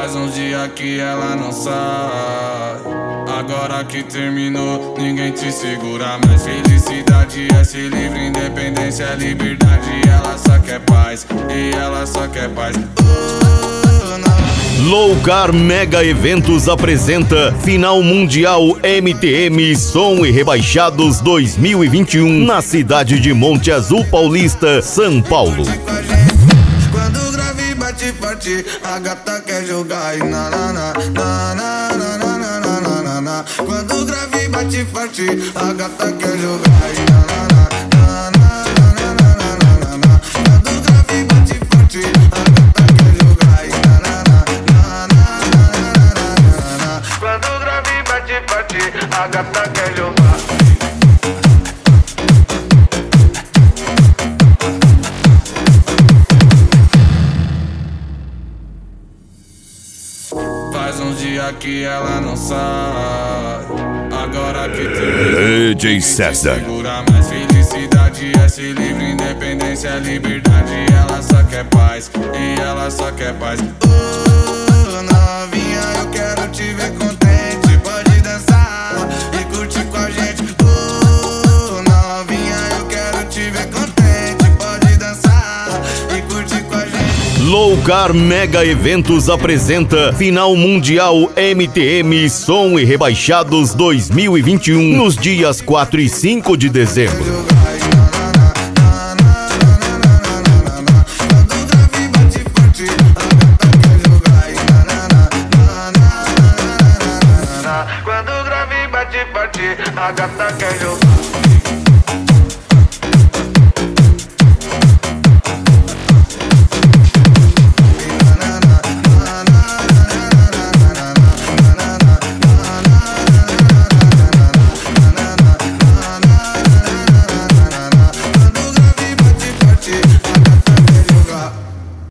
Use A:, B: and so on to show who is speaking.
A: Faz uns dias que ela não sai. Agora que terminou, ninguém te segura mais. Felicidade é ser livre, independência é liberdade. Ela só quer paz, e ela só quer paz.
B: Loucar Mega Eventos apresenta Final Mundial MTM Som e Rebaixados 2021 na cidade de Monte Azul Paulista, São Paulo.
A: Quando o grave bate forte, a gata quer jogar e na na na na na na na na na na. Quando o grave bate forte, a gata quer jogar e na na na na na na na na. Quando o grave bate forte, a gata quer jogar e na na na na na. Quando o grave bate forte, a gata quer jogar. Faz uns dias que ela não sai. Agora que terminou,
B: DJ César.
A: segura mais. Felicidade é ser livre, independência é liberdade. Ela só quer paz, e ela só quer paz. Novinha, eu quero te ver contente. Pode dançar e curtir com a gente. Novinha, eu quero te ver contente. Pode dançar e curtir com a gente.
B: Loucar Mega Eventos apresenta Final Mundial MTM Som e Rebaixados 2021 nos dias 4 e 5 de dezembro.
A: Quando o grave bate forte, a gata quer jogar.